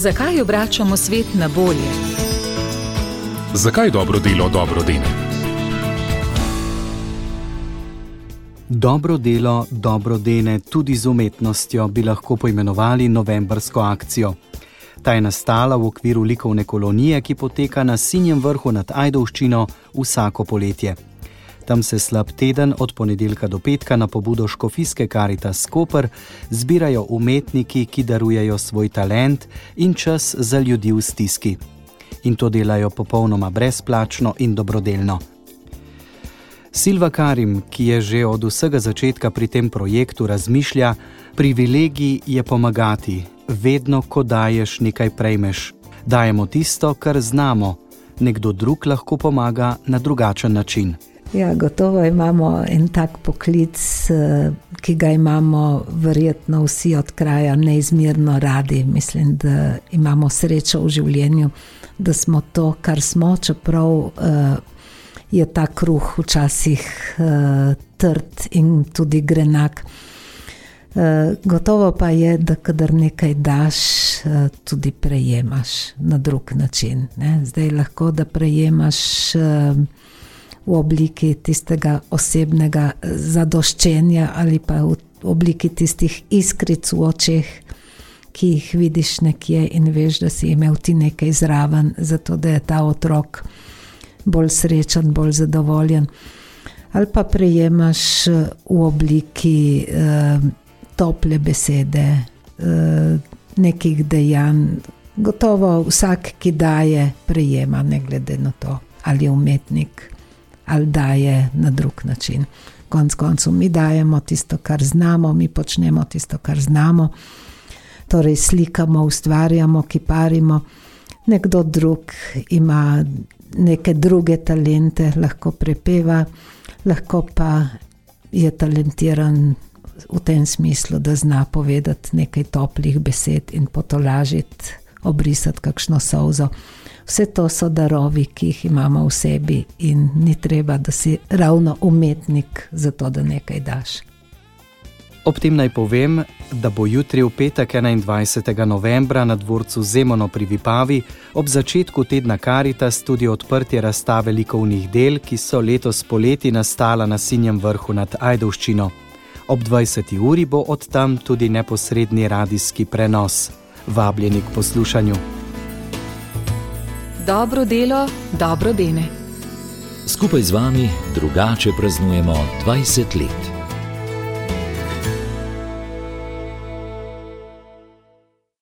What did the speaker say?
Zakaj obračamo svet na bolje? Zakaj dobro delo dobro dene? Dobro delo dobro dene tudi z umetnostjo bi lahko poimenovali novembrsko akcijo. Ta je nastala v okviru likovne kolonije, ki poteka na Sinjem vrhu nad Ajdovščino vsako poletje. Tam se slab teden od ponedeljka do petka na pobudo škofijske Karitas Koper zbirajo umetniki, ki darujejo svoj talent in čas za ljudi v stiski. In to delajo popolnoma brezplačno in dobrodelno. Silva Karim, ki je že od vsega začetka pri tem projektu, razmišlja: privilegij je pomagati. Vedno, ko daješ, nekaj prejmeš. Dajemo tisto, kar znamo. Nekdo drug lahko pomaga na drugačen način. Ja, gotovo imamo en tak poklic, ki ga imamo verjetno vsi od kraja neizmerno radi. Mislim, da imamo srečo v življenju, da smo to, kar smo, čeprav je ta kruh včasih trd in tudi grenak. Gotovo pa je, da kadar nekaj daš, tudi prejemaš na drug način. Ne? Zdaj lahko, da prejemaš v obliki tistega osebnega zadoščenja ali pa v obliki tistih iskric v očeh, ki jih vidiš nekje in veš, da si imel ti nekaj zraven, zato da je ta otrok bolj srečen, bolj zadovoljen. Ali pa prejemaš v obliki tople besede, nekih dejanj. Gotovo vsak, ki daje, prejema, ne glede na to, ali je umetnik, ali daje na drug način. Konec koncev mi dajemo tisto, kar znamo, mi počnemo tisto, kar znamo. Torej slikamo, ustvarjamo, kiparimo. Nekdo drug ima neke druge talente, lahko prepeva, lahko pa je talentiran v tem smislu, da zna povedati nekaj toplih besed in potolažiti, obrisati kakšno solzo. Vse to so darovi, ki jih imamo v sebi in ni treba, da si ravno umetnik za to, da nekaj daš. Ob tem naj povem, da bo jutri v petek 21. novembra na dvorcu Zemono pri Vipavi ob začetku tedna Karitas tudi odprtje razstave likovnih del, ki so letos poleti nastala na Sinjem vrhu nad Ajdovščino. Ob 20. uri bo od tam tudi neposredni radijski prenos. Vabljeni k poslušanju. Dobro delo dobro dene. Skupaj z vami drugače praznujemo 20 let.